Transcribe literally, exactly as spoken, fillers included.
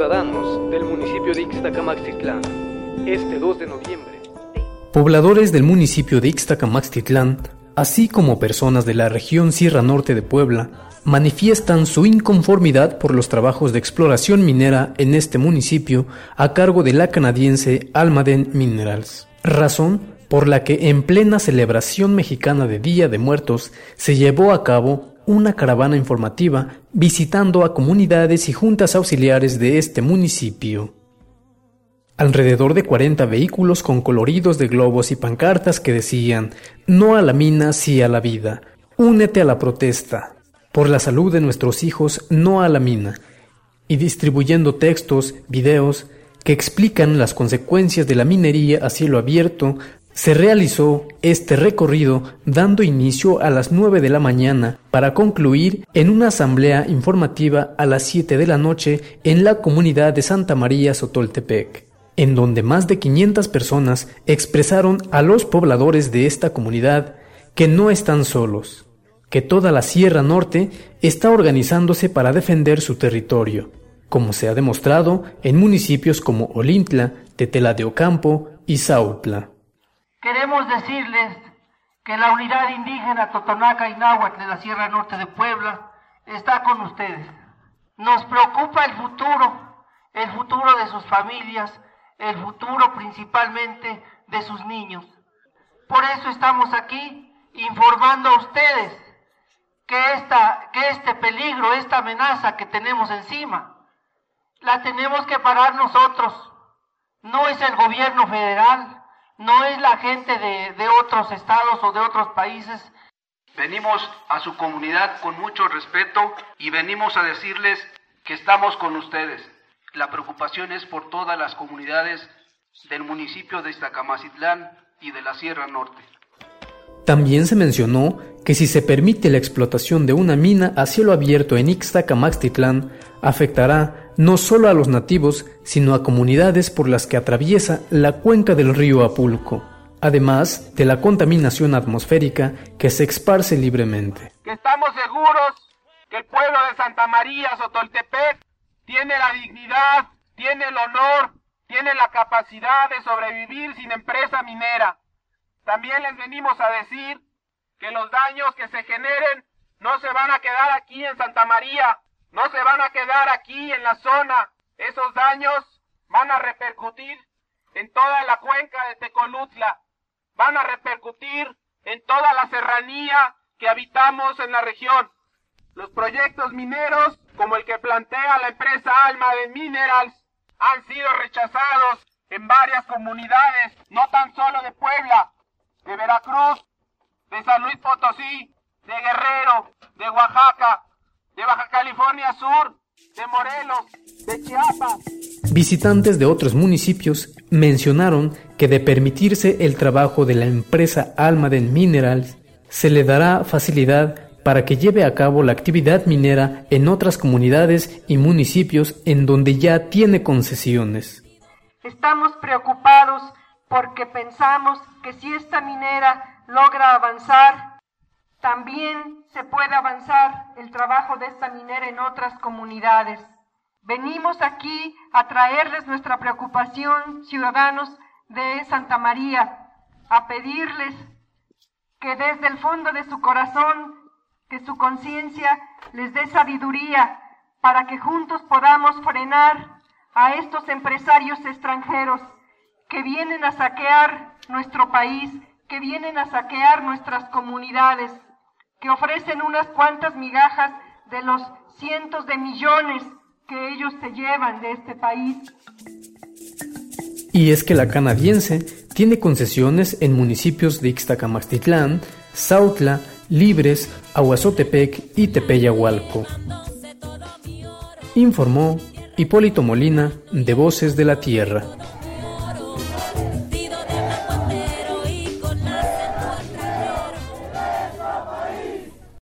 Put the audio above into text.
ciudadanos del municipio de Ixtacamaxtitlán, este dos de noviembre. Pobladores del municipio de Ixtacamaxtitlán, así como personas de la región Sierra Norte de Puebla, manifiestan su inconformidad por los trabajos de exploración minera en este municipio a cargo de la canadiense Almaden Minerals, razón por la que en plena celebración mexicana de Día de Muertos se llevó a cabo una caravana informativa visitando a comunidades y juntas auxiliares de este municipio. Alrededor de cuarenta vehículos con coloridos de globos y pancartas que decían «No a la mina, sí a la vida», «Únete a la protesta», «Por la salud de nuestros hijos, no a la mina», y distribuyendo textos, videos que explican las consecuencias de la minería a cielo abierto, se realizó este recorrido dando inicio a las nueve de la mañana para concluir en una asamblea informativa a las siete de la noche en la comunidad de Santa María Sotoltepec, en donde más de quinientas personas expresaron a los pobladores de esta comunidad que no están solos, que toda la Sierra Norte está organizándose para defender su territorio, como se ha demostrado en municipios como Olintla, Tetela de Ocampo y Sautla. Queremos decirles que la unidad indígena Totonaca y Náhuatl de la Sierra Norte de Puebla está con ustedes. Nos preocupa el futuro, el futuro de sus familias, el futuro principalmente de sus niños. Por eso estamos aquí informando a ustedes que, esta, que este peligro, esta amenaza que tenemos encima, la tenemos que parar nosotros. No es el gobierno federal, no es la gente de, de otros estados o de otros países. Venimos a su comunidad con mucho respeto y venimos a decirles que estamos con ustedes. La preocupación es por todas las comunidades del municipio de Ixtacamaxtitlán y de la Sierra Norte. También se mencionó que si se permite la explotación de una mina a cielo abierto en Ixtacamaxtitlán, afectará no solo a los nativos, sino a comunidades por las que atraviesa la cuenca del río Apulco, además de la contaminación atmosférica que se esparce libremente. Que estamos seguros que el pueblo de Santa María Sotoltepec tiene la dignidad, tiene el honor, tiene la capacidad de sobrevivir sin empresa minera. También les venimos a decir que los daños que se generen no se van a quedar aquí en Santa María, no se van a quedar aquí en la zona. Esos daños van a repercutir en toda la cuenca de Tecolutla, van a repercutir en toda la serranía que habitamos en la región. Los proyectos mineros, como el que plantea la empresa Almaden Minerals, han sido rechazados en varias comunidades, no tan solo de Puebla, de Veracruz, de San Luis Potosí, de Guerrero, de Oaxaca, de Baja California Sur, de Morelos, de Chiapas. Visitantes de otros municipios mencionaron que de permitirse el trabajo de la empresa Almaden Minerals, se le dará facilidad para que lleve a cabo la actividad minera en otras comunidades y municipios en donde ya tiene concesiones. Estamos preocupados porque pensamos que si esta minera logra avanzar, también se puede avanzar el trabajo de esta minera en otras comunidades. Venimos aquí a traerles nuestra preocupación, ciudadanos de Santa María, a pedirles que desde el fondo de su corazón, que su conciencia les dé sabiduría para que juntos podamos frenar a estos empresarios extranjeros que vienen a saquear nuestro país, que vienen a saquear nuestras comunidades, que ofrecen unas cuantas migajas de los cientos de millones que ellos se llevan de este país. Y es que la canadiense tiene concesiones en municipios de Ixtacamaxtitlán, Sautla, Libres, Ahuazotepec y Tepeyahualco. Informó Hipólito Molina, de Voces de la Tierra.